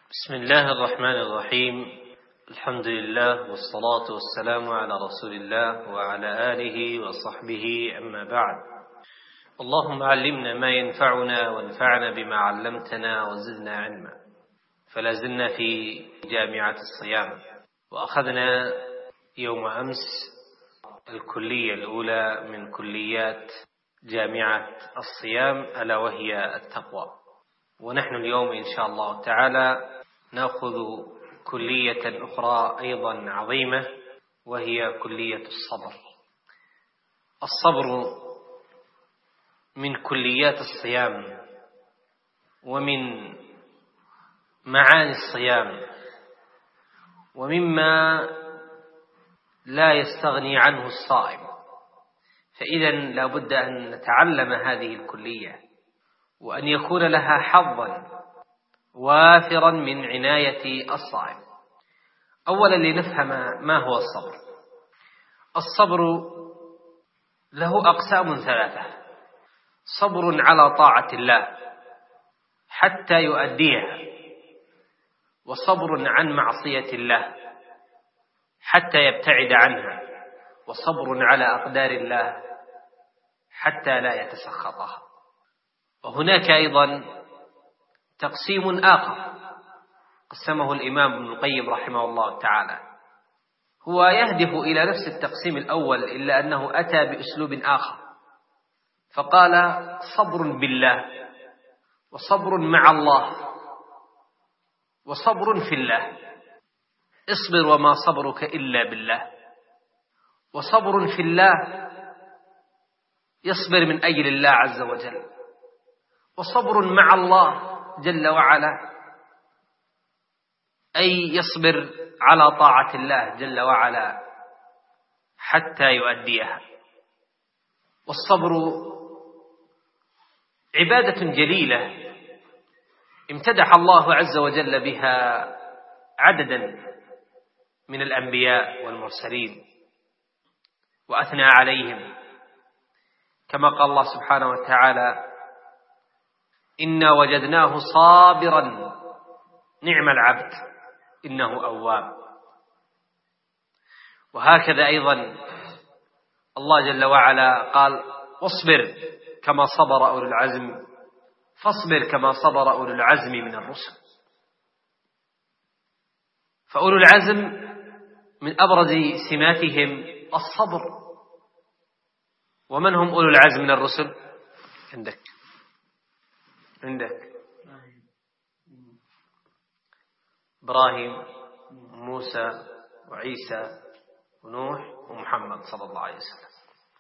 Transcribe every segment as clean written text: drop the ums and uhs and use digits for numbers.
بسم الله الرحمن الرحيم. الحمد لله والصلاة والسلام على رسول الله وعلى آله وصحبه، أما بعد. اللهم علمنا ما ينفعنا وانفعنا بما علمتنا وزدنا علما. فلا زلنا في جامعة الصيام، وأخذنا يوم أمس الكلية الأولى من كليات جامعة الصيام، ألا وهي التقوى. ونحن اليوم إن شاء الله تعالى نأخذ كلية أخرى أيضا عظيمة، وهي كلية الصبر. الصبر من كليات الصيام ومن معاني الصيام، ومما لا يستغني عنه الصائم. فإذا لا بد أن نتعلم هذه الكلية، وأن يكون لها حظا وافرا من عناية الصائم. أولا لنفهم ما هو الصبر. الصبر له أقسام ثلاثة: صبر على طاعة الله حتى يؤديها، وصبر عن معصية الله حتى يبتعد عنها، وصبر على أقدار الله حتى لا يتسخطها. وهناك أيضا تقسيم آخر قسمه الإمام ابن القيم رحمه الله تعالى، هو يهدف إلى نفس التقسيم الأول، إلا أنه أتى بأسلوب آخر، فقال: صبر بالله، وصبر مع الله، وصبر في الله. اصبر وما صبرك إلا بالله. وصبر في الله يصبر من أجل الله عز وجل. وصبر مع الله جل وعلا أي يصبر على طاعة الله جل وعلا حتى يؤديها. والصبر عبادة جليلة امتدح الله عز وجل بها عددا من الأنبياء والمرسلين وأثنى عليهم، كما قال الله سبحانه وتعالى: إنا وجدناه صابرا نعم العبد إنه أواب. وهكذا أيضا الله جل وعلا قال: واصبر كما صبر أولو العزم، فاصبر كما صبر أولو العزم من الرسل. فأولو العزم من أبرز سماتهم الصبر. ومن هم أولو العزم من الرسل؟ عندك إبراهيم، موسى، وعيسى، ونوح، ومحمد صلى الله عليه وسلم،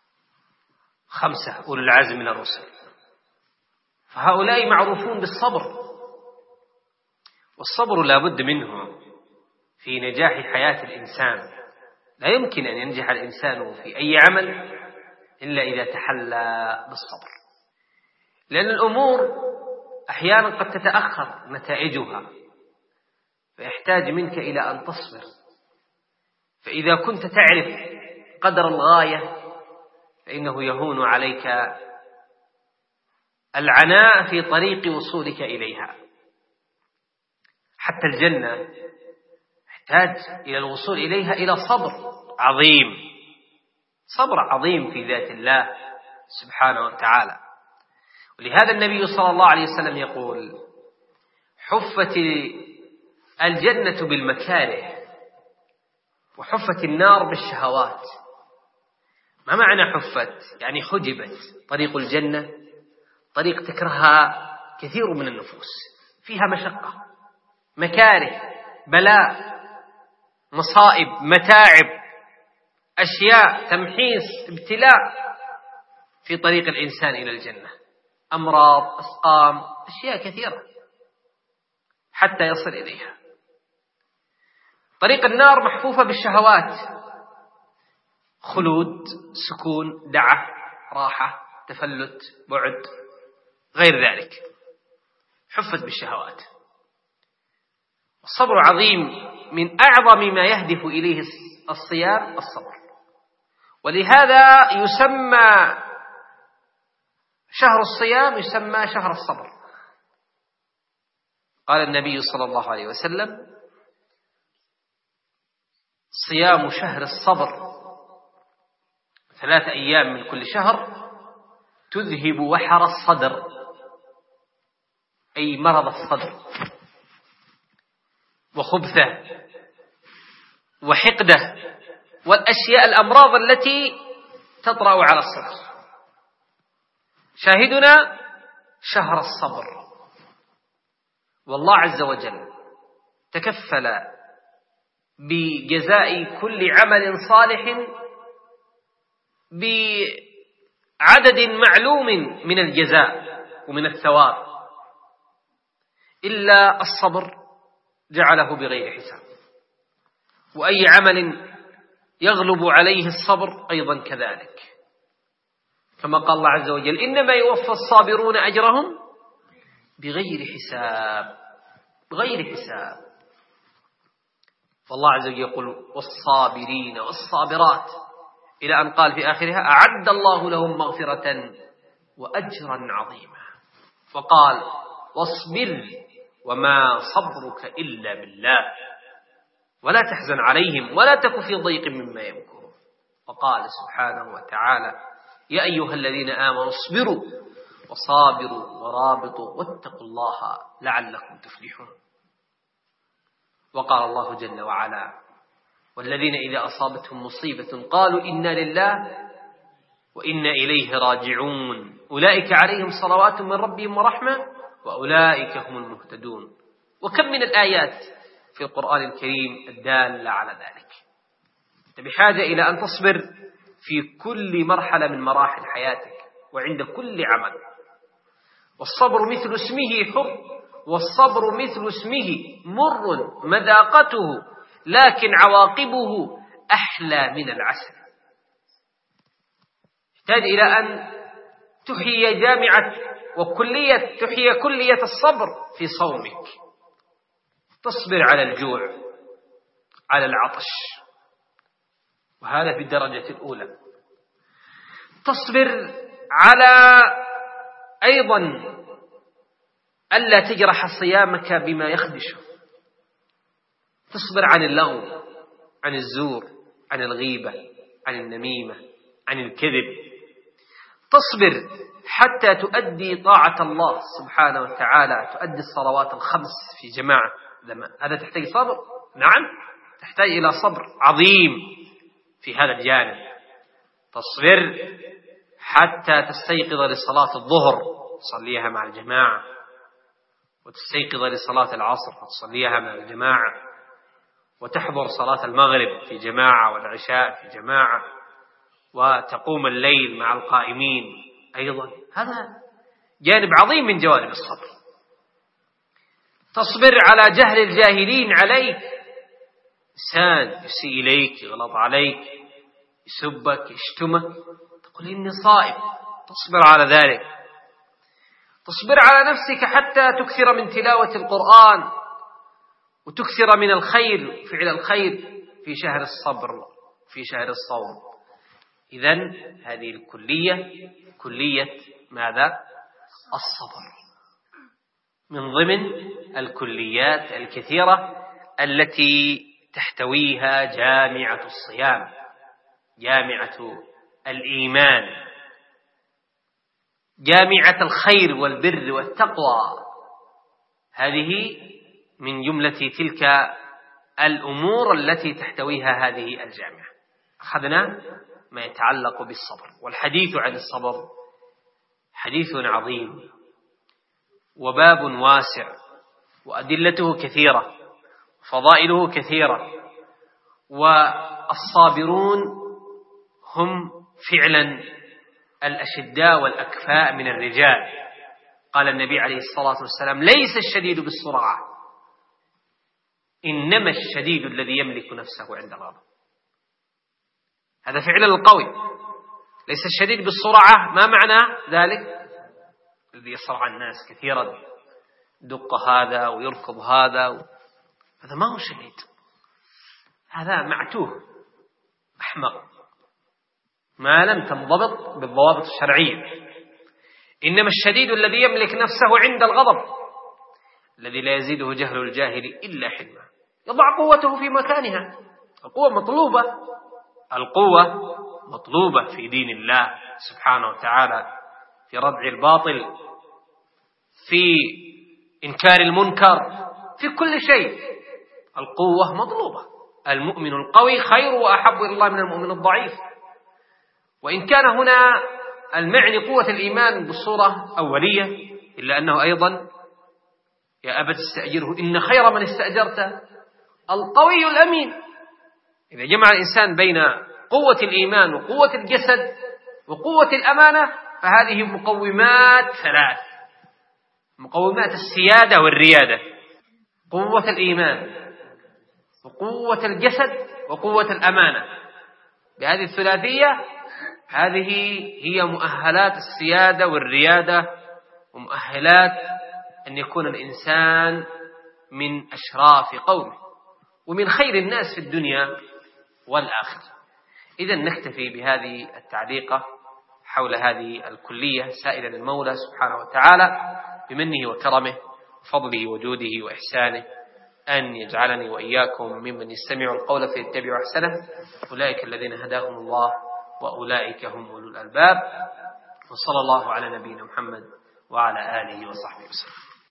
5 أولو العزم من الرسل. فهؤلاء معروفون بالصبر، والصبر لا بد منه في نجاح حياة الإنسان. لا يمكن أن ينجح الإنسان في أي عمل إلا إذا تحلى بالصبر، لأن الأمور أحيانا قد تتأخر نتائجها، فيحتاج منك إلى أن تصبر. فإذا كنت تعرف قدر الغاية فإنه يهون عليك العناء في طريق وصولك إليها. حتى الجنة يحتاج إلى الوصول إليها إلى صبر عظيم، صبر عظيم في ذات الله سبحانه وتعالى. ولهذا النبي صلى الله عليه وسلم يقول: حفت الجنة بالمكاره، وحفت النار بالشهوات. ما معنى حفت؟ يعني حجبت. طريق الجنة طريق تكرهها كثير من النفوس، فيها مشقة، مكاره، بلاء، مصائب، متاعب، أشياء، تمحيص، ابتلاء في طريق الإنسان إلى الجنة، أمراض، أسقام، أشياء كثيرة حتى يصل إليها. طريق النار محفوفة بالشهوات: خلود، سكون، دعة، راحة، تفلت، بعد، غير ذلك، حفت بالشهوات. الصبر عظيم، من أعظم ما يهدف إليه الصيام الصبر. ولهذا يسمى شهر الصيام يسمى شهر الصبر. قال النبي صلى الله عليه وسلم: صيام شهر الصبر 3 أيام من كل شهر تذهب وحر الصدر، أي مرض الصدر وخبثه وحقده والأشياء الأمراض التي تطرأ على الصدر. شاهدنا شهر الصبر، والله عز وجل تكفل بجزاء كل عمل صالح بعدد معلوم من الجزاء ومن الثواب، إلا الصبر جعله بغير حساب. وأي عمل يغلب عليه الصبر أيضا كذلك، كما قال الله عز وجل: إنما يوفى الصابرون أجرهم بغير حساب. بغير حساب. فالله عز وجل يقول: والصابرين والصابرات، إلى أن قال في آخرها: أعد الله لهم مغفرة وأجرا عظيما. وقال: واصبر وما صبرك إلا بالله ولا تحزن عليهم ولا تك في ضيق مما يمكرون. وقال سبحانه وتعالى: يا أيها الذين آمنوا اصبروا وصابروا ورابطوا واتقوا الله لعلكم تفلحون. وقال الله جل وعلا: والذين إذا أصابتهم مصيبة قالوا إنا لله وإنا إليه راجعون أولئك عليهم صلوات من ربهم ورحمة وأولئك هم المهتدون. وكم من الآيات في القرآن الكريم الدالة على ذلك. بحاجة إلى أن تصبر في كل مرحلة من مراحل حياتك وعند كل عمل. والصبر مثل اسمه حر، والصبر مثل اسمه مر مذاقته، لكن عواقبه أحلى من العسل. يحتاج إلى أن تحيي جامعة تحيي كلية الصبر في صومك. تصبر على الجوع، على العطش، وهذا في الدرجة الأولى. تصبر على أيضا ألا تجرح صيامك بما يخدشه. تصبر عن اللغو، عن الزور، عن الغيبة، عن النميمة، عن الكذب. تصبر حتى تؤدي طاعة الله سبحانه وتعالى، تؤدي الصلوات الخمس في جماعة. هذا تحتاج صبر، نعم تحتاج إلى صبر عظيم في هذا الجانب. تصبر حتى تستيقظ لصلاة الظهر تصليها مع الجماعة، وتستيقظ لصلاة العصر وتصليها مع الجماعة، وتحضر صلاة المغرب في جماعة والعشاء في جماعة، وتقوم الليل مع القائمين أيضا. هذا جانب عظيم من جوانب الصبر. تصبر على جهل الجاهلين عليك. إنسان يسيء إليك، يغلط عليك، يسبك، يشتمك، تقول إني صائم. تصبر على ذلك. تصبر على نفسك حتى تكثر من تلاوة القرآن وتكثر من الخير، فعل الخير في شهر الصبر، في شهر الصوم. إذن هذه الكلية كلية ماذا؟ الصبر، من ضمن الكليات الكثيرة التي تحتويها جامعة الصيام، جامعة الإيمان، جامعة الخير والبر والتقوى. هذه من جملة تلك الأمور التي تحتويها هذه الجامعة. أخذنا ما يتعلق بالصبر، والحديث عن الصبر حديث عظيم وباب واسع، وأدلته كثيرة، فضائله كثيرة. والصابرون هم فعلا الأشداء والأكفاء من الرجال. قال النبي عليه الصلاة والسلام: ليس الشديد بالسرعة، إنما الشديد الذي يملك نفسه عند الغضب. هذا فعل القوي. ليس الشديد بالسرعة، ما معنى ذلك؟ الذي يسرع الناس كثيرا، دق هذا ويركض هذا هذا ما هو شديد، هذا معتوه أحمق، ما لم تنضبط بالضوابط الشرعية. إنما الشديد الذي يملك نفسه عند الغضب، الذي لا يزيده جهل الجاهل إلا حلما، يضع قوته في مكانها. القوة مطلوبة، القوة مطلوبة في دين الله سبحانه وتعالى، في ردع الباطل، في إنكار المنكر، في كل شيء القوة مطلوبة. المؤمن القوي خير وأحب إلى الله من المؤمن الضعيف. وإن كان هنا المعني قوة الإيمان بالصورة أولية، إلا أنه أيضا يا أبت استأجره إن خير من استأجرت القوي الأمين. إذا جمع الإنسان بين قوة الإيمان وقوة الجسد وقوة الأمانة فهذه مقومات ثلاث، مقومات السيادة والريادة: قوة الإيمان وقوة الجسد وقوة الأمانة. بهذه الثلاثية هذه هي مؤهلات السيادة والريادة، ومؤهلات أن يكون الإنسان من أشراف قومه ومن خير الناس في الدنيا والآخرة. إذن نكتفي بهذه التعليقة حول هذه الكلية، سائلا المولى سبحانه وتعالى بمنه وكرمه وفضله وجوده وإحسانه أن يجعلني وإياكم ممن يستمع القول فيتبع أحسنه. أولئك الذين هداهم الله وأولئك هم أولو الألباب. وصلى الله على نبينا محمد وعلى آله وصحبه وسلم.